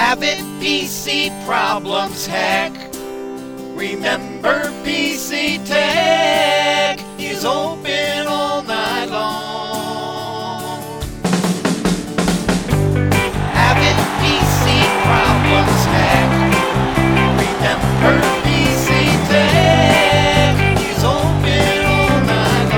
Having PC problems, heck. Remember PC Tech is open all night long. Having PC problems, heck. Remember PC Tech is open all night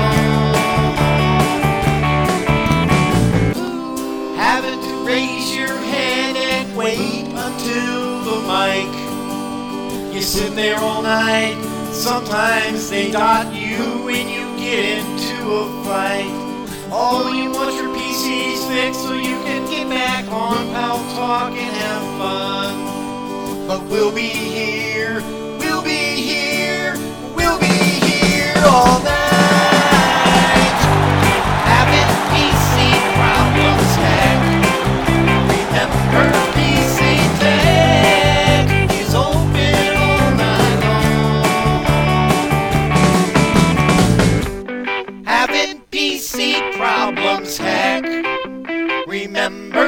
long. Having to raise your hand and wait until the mic. You sit there all night, sometimes they dot you when you get into a fight. All you want your PC's fixed so you can get back on Pal Talk and have fun. But we'll be here, we'll be here, we'll be here all night. Having PC problems, heck. Remember PC Tech is open all night long. Having PC problems, heck. Remember